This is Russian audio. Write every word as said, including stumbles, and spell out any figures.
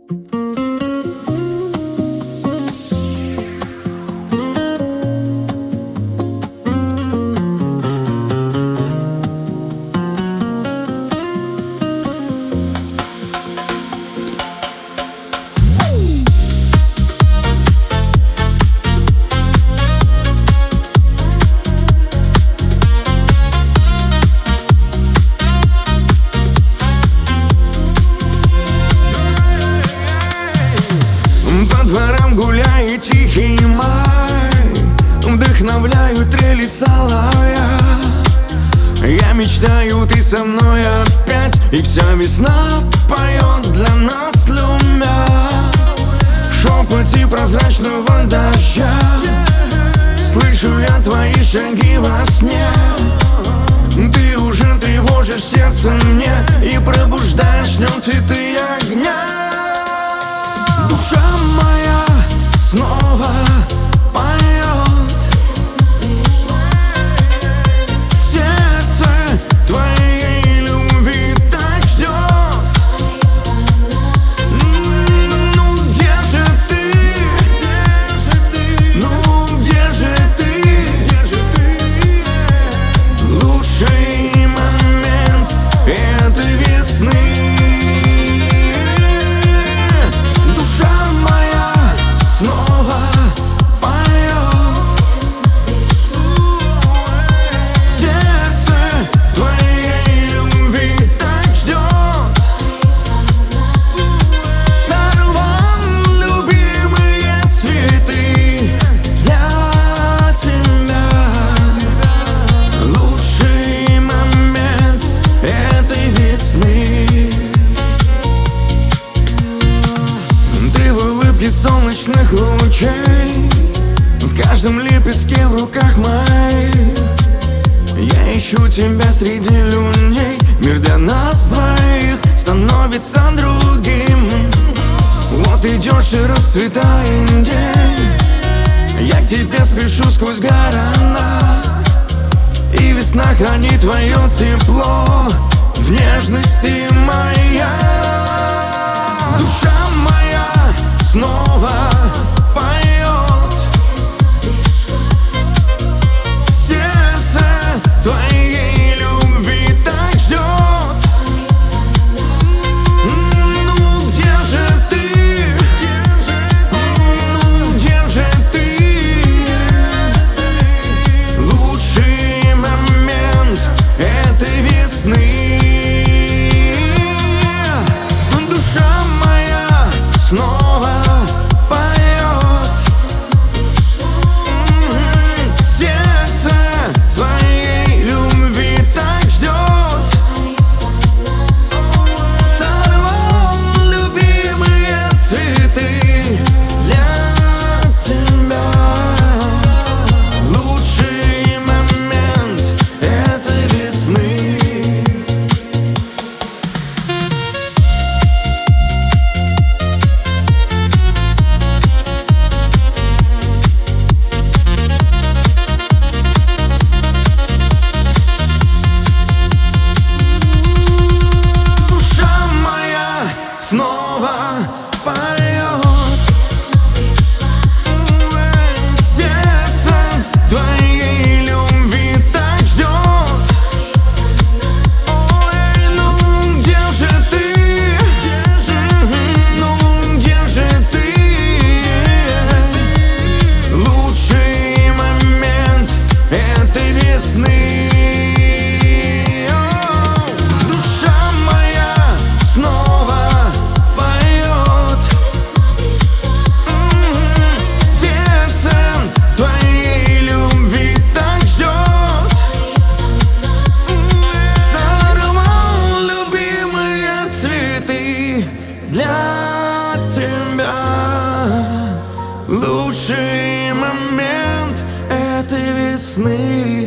По дворам гуляет тихий май, вдохновляют трели соловья. Я мечтаю, ты со мной опять, и вся весна поет для нас любя. В шепоте прозрачного дождя слышу я твои шаги во сне. Ты уже тревожишь сердце мне и пробуждаешь в нем цветы огня. Душа моя снова поет, сердце твоей любви так ждет. Ну где же ты? Ну где же ты? Лучший момент этой весны. Солнечных лучей в каждом лепестке в руках моих. Я ищу тебя среди людей. Мир для нас двоих становится другим. Вот идешь и расцветает день. Я к тебе спешу сквозь города, и весна хранит твое тепло в нежности моя. Душа моя снова поет, сердце твоей любви так ждет. Ну где же ты? Ну где же ты? Лучший момент этой весны. Душа моя снова снова поет, сердце твоей любви так ждет. Ой, ну где же ты? Ну где же ты? Лучший момент этой весны. Душа моя снова для тебя. Лучший момент этой весны.